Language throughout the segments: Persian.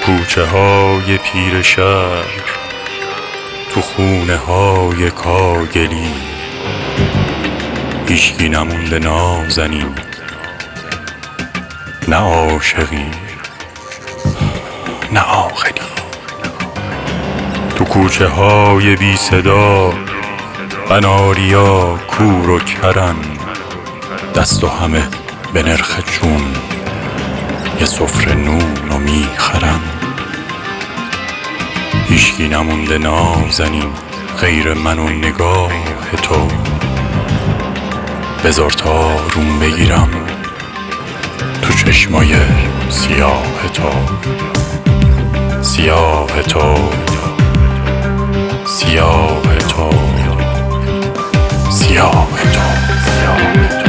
کوچه های پیر شهر، تو خونه های کاگلی، هیچکی نمونده نازنین، نه عاشقی نه عاقلی. تو کوچه های بی صدا قناریا کور و کرن، دست و همه به نرخ جون یه سفره نون و میخرن. هیچکی نمونده نازنین غیر من و نگاه تو، بذار تا روم بگیرم تو چشمای سیاه تو، سیاه تو، سیاه تو، سیاه تو، سیاه تو.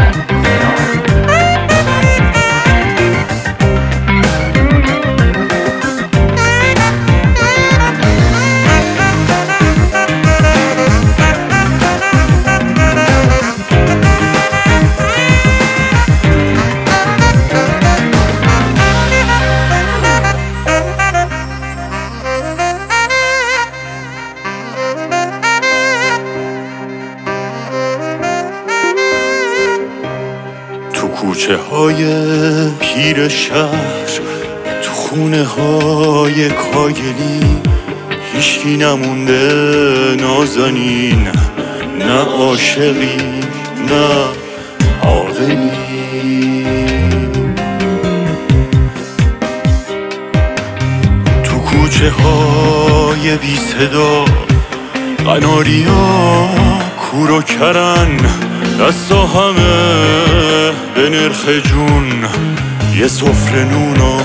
کوچه های پیر شهر، تو خونه های کاگلی، هیچکی نمونده نازنین، نه عاشقی نه عاقلی. تو کوچه های بی صدا قناریا کور و کرن، دستا همه به نرخ جون یه سفره نونو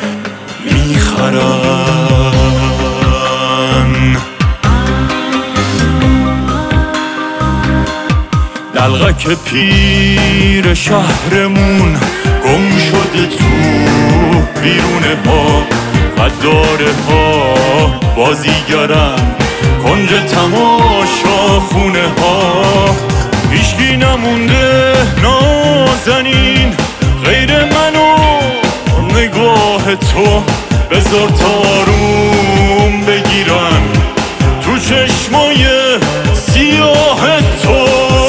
میخرن. دلغک پیر شهرمون گم شده تو بیرونه ها، قداره ها بازیگرن کنج تماشا خونه ها. هیچکی نمونده نازنین غیر من و نگاه تو، بذار تا روم بگیرن تو چشمای سیاه تو،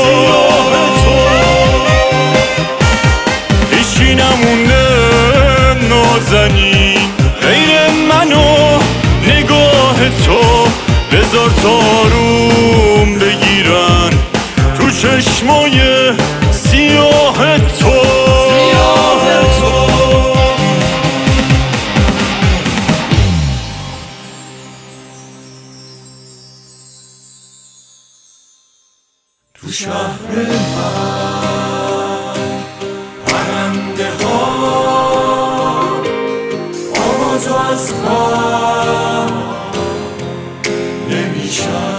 هیچکی نمونده نازنین غیر من و نگاه تو، بذار تا روم بگیرن تو چشمای سیاه تو، سیاه تو. تو شهر من پرنده ها آواز از خواب نمیشن.